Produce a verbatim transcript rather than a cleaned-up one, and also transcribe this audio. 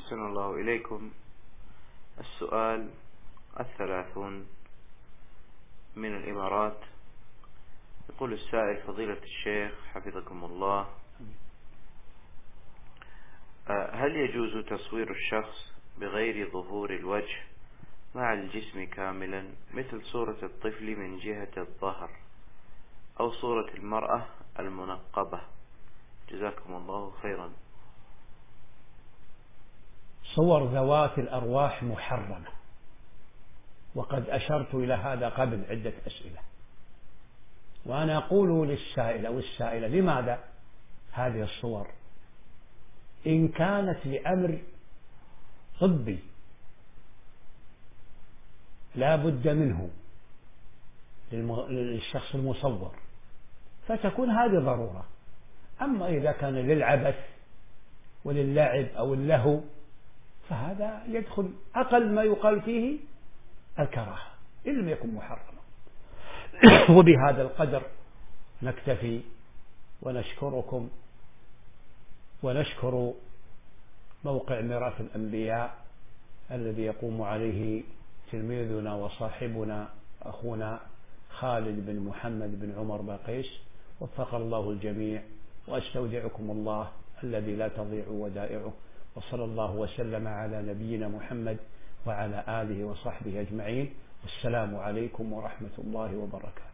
أحسن الله إليكم. السؤال الثلاثون من الإمارات. يقول السائل: فضيلة الشيخ حفظكم الله، هل يجوز تصوير الشخص بغير ظهور الوجه مع الجسم كاملا، مثل صورة الطفل من جهة الظهر أو صورة المرأة المنقبة؟ جزاكم الله خيرا. صور ذوات الأرواح محرمة، وقد أشرت إلى هذا قبل عدة أسئلة، وأنا أقول للسائل أو السائلة: لماذا هذه الصور؟ إن كانت لأمر طبي لا بد منه للشخص المصور فتكون هذه ضرورة. أما إذا كان للعبث وللعب أو اللهو فهذا يدخل أقل ما يقال فيه الكراهة إن لم يكن محرما. وبهذا القدر نكتفي، ونشكركم ونشكر موقع ميراث الأنبياء الذي يقوم عليه تلميذنا وصاحبنا أخونا خالد بن محمد بن عمر باقيس، وفق الله الجميع، وأستودعكم الله الذي لا تضيع ودائعه، وصلى الله وسلم على نبينا محمد وعلى آله وصحبه أجمعين، والسلام عليكم ورحمة الله وبركاته.